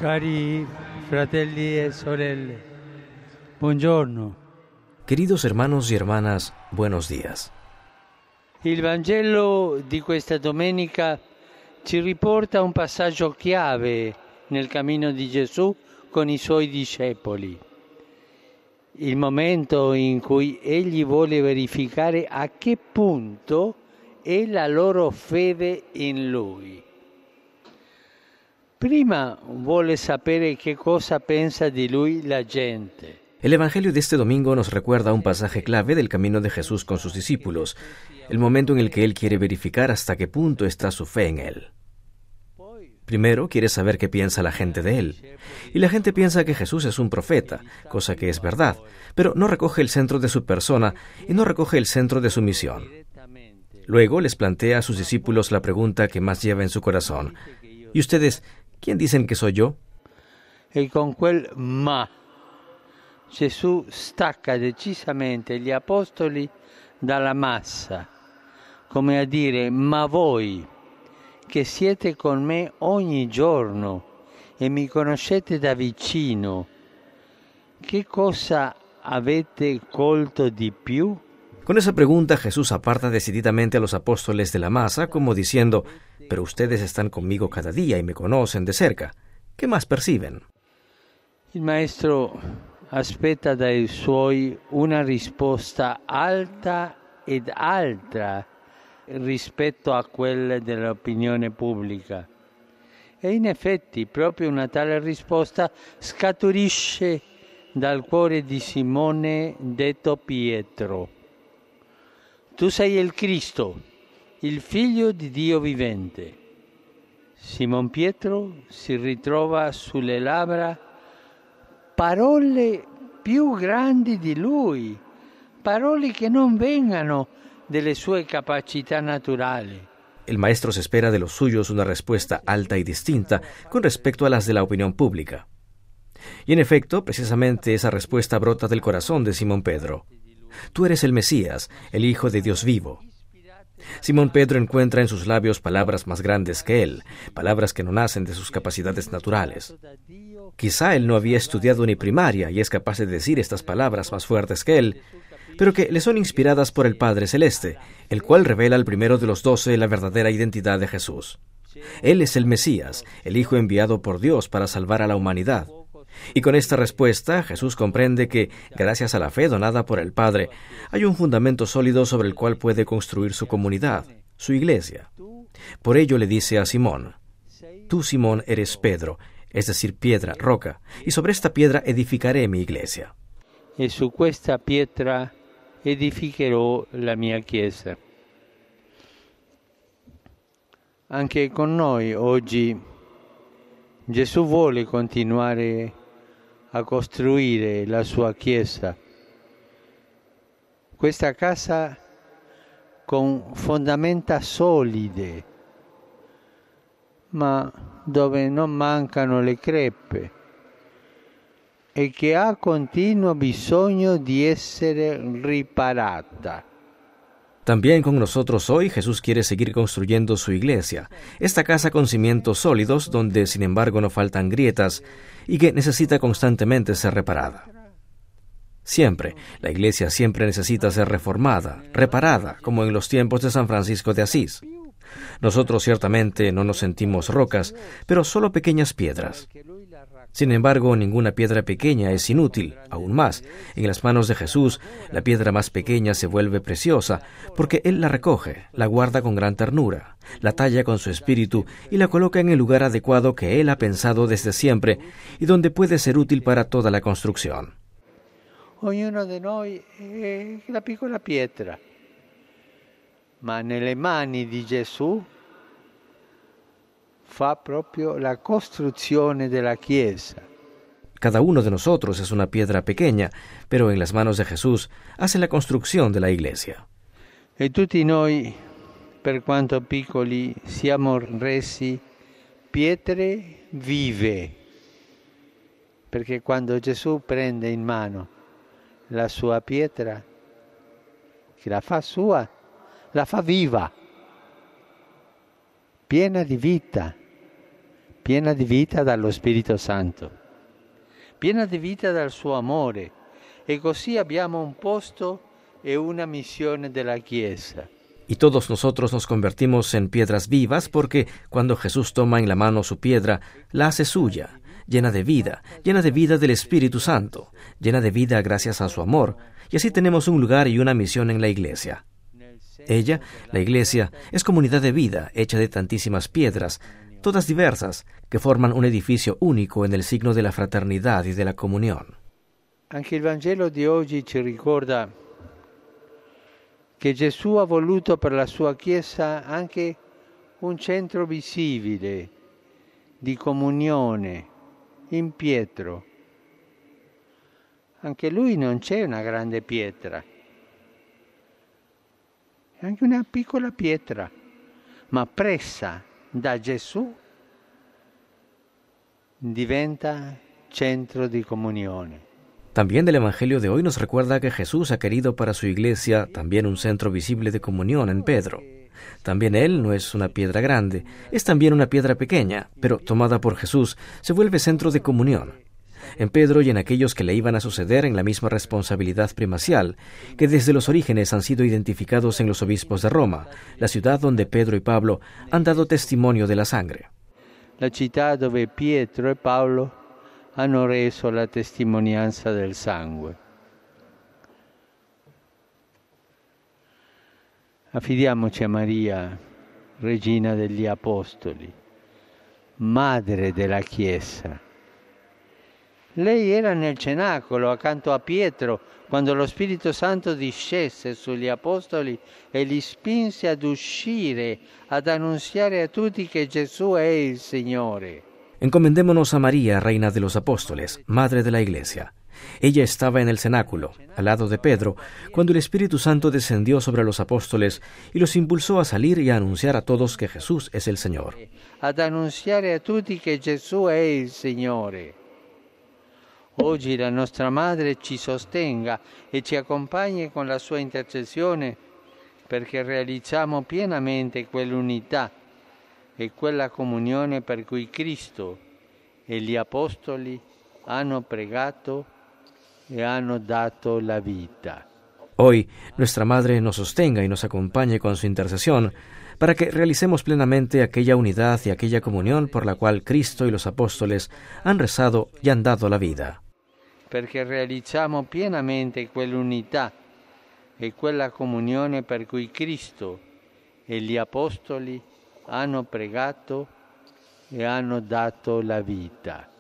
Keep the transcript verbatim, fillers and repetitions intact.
Cari fratelli e sorelle, buongiorno. Queridos hermanos y hermanas, buenos días. Il Vangelo di questa domenica ci riporta un passaggio chiave nel cammino di Gesù con i suoi discepoli. Il momento in cui egli vuole verificare a che punto è la loro fede in lui. Prima vuole sapere che cosa pensa di lui la gente. El Evangelio de este domingo nos recuerda un pasaje clave del camino de Jesús con sus discípulos, el momento en el que Él quiere verificar hasta qué punto está su fe en Él. Primero quiere saber qué piensa la gente de Él, y la gente piensa que Jesús es un profeta, cosa que es verdad, pero no recoge el centro de su persona y no recoge el centro de su misión. Luego les plantea a sus discípulos la pregunta que más lleva en su corazón. ¿Y ustedes, quién dicen que soy yo? E con quel ma Gesù stacca decisamente gli apostoli dalla massa, come a dire: ma voi che siete con me ogni giorno e mi conoscete da vicino, che cosa avete colto di più? Con esa pregunta Jesús aparta decididamente a los apóstoles de la masa, como diciendo: pero ustedes están conmigo cada día y me conocen de cerca. ¿Qué más perciben? Il maestro aspetta dai suoi una risposta alta ed altra rispetto a quelle dell'opinione pubblica. E in effetti proprio una tale risposta scaturisce dal cuore di Simone detto Pietro. Tu sei il Cristo, il figlio di Dio vivente. Simon Pietro si ritrova sulle labbra parole più grandi di lui, parole che non vengano delle sue capacità naturali. El maestro se espera de los suyos una respuesta alta y distinta con respecto a las de la opinión pública. Y en efecto, precisamente esa respuesta brota del corazón de Simón Pedro. Tú eres el Mesías, el Hijo de Dios vivo. Simón Pedro encuentra en sus labios palabras más grandes que él, palabras que no nacen de sus capacidades naturales. Quizá él no había estudiado ni primaria y es capaz de decir estas palabras más fuertes que él, pero que le son inspiradas por el Padre Celeste, el cual revela al primero de los doce la verdadera identidad de Jesús. Él es el Mesías, el Hijo enviado por Dios para salvar a la humanidad. Y con esta respuesta, Jesús comprende que, gracias a la fe donada por el Padre, hay un fundamento sólido sobre el cual puede construir su comunidad, su iglesia. Por ello le dice a Simón: tú, Simón, eres Pedro, es decir, piedra, roca, y sobre esta piedra edificaré mi iglesia. E su questa pietra edificherò la mia chiesa. Anche con noi oggi Gesù vuole continuare a costruire la sua chiesa. Questa casa con fondamenta solide, ma dove non mancano le crepe e che ha continuo bisogno di essere riparata. También con nosotros hoy Jesús quiere seguir construyendo su iglesia, esta casa con cimientos sólidos donde sin embargo no faltan grietas y que necesita constantemente ser reparada. Siempre, la iglesia siempre necesita ser reformada, reparada, como en los tiempos de San Francisco de Asís. Nosotros ciertamente no nos sentimos rocas, pero solo pequeñas piedras. Sin embargo, ninguna piedra pequeña es inútil, aún más. En las manos de Jesús, la piedra más pequeña se vuelve preciosa, porque Él la recoge, la guarda con gran ternura, la talla con su espíritu y la coloca en el lugar adecuado que Él ha pensado desde siempre y donde puede ser útil para toda la construcción. Ognuno di noi è la piccola pietra, ma nelle mani di Gesù fa proprio la costruzione della Chiesa. Cada uno de nosotros es una piedra pequeña, pero en las manos de Jesús hace la construcción de la iglesia. E tutti noi, per quanto piccoli, siamo resi pietre vive, perché quando Gesù prende in mano la sua pietra, che la fa sua, la fa viva, piena di vita, piena di vita dallo Spirito Santo, piena di vita dal suo amore, e così abbiamo un posto e una misione della Chiesa. Y todos nosotros nos convertimos en piedras vivas porque cuando Jesús toma en la mano su piedra, la hace suya, llena de vida, llena de vida del Espíritu Santo, llena de vida gracias a su amor, y así tenemos un lugar y una misión en la Iglesia. Ella, la Iglesia, es comunidad de vida hecha de tantísimas piedras, todas diversas, que forman un edificio único en el signo de la fraternidad y de la comunión. Anche il Vangelo di oggi ci ricorda che Gesù ha voluto per la sua Chiesa anche un centro visibile di comunione in Pietro. Anche lui non c'è una grande pietra, è anche una piccola pietra, ma presa da Gesù diventa centro di comunione. También el Evangelio de hoy nos recuerda que Jesús ha querido para su Iglesia también un centro visible de comunión en Pedro. También Él no es una piedra grande, es también una piedra pequeña, pero tomada por Jesús se vuelve centro de comunión. En Pedro y en aquellos que le iban a suceder en la misma responsabilidad primacial, que desde los orígenes han sido identificados en los obispos de Roma, la ciudad donde Pedro y Pablo han dado testimonio de la sangre. La città dove Pietro e Paolo hanno reso la testimonianza del sangue. Affidiamoci a Maria, Regina degli Apostoli, Madre della Chiesa. Lei era nel cenacolo accanto a Pietro quando lo Spirito Santo discese sugli Apostoli e li spinse ad uscire, ad annunziare a tutti che Gesù è il Signore. Encomendémonos a María, Reina de los Apóstoles, Madre de la Iglesia. Ella estaba en el cenáculo, al lado de Pedro, cuando el Espíritu Santo descendió sobre los apóstoles y los impulsó a salir y a anunciar a todos que Jesús es el Señor. Ad annunziare a tutti che Gesù è il Signore. Oggi la nostra Madre ci sostenga e ci accompagni con la sua intercessione perché realizziamo pienamente quell'unità e quella comunione per cui Cristo e gli Apostoli hanno pregato e hanno dato la vita. Hoy, nuestra Madre nos sostenga y nos acompañe con su intercesión para que realicemos plenamente aquella unidad y aquella comunión por la cual Cristo y los apóstoles han rezado y han dado la vida. Perché realizziamo pienamente quell'unità e quella comunione per cui Cristo e gli Apostoli hanno pregato e hanno dato la vita.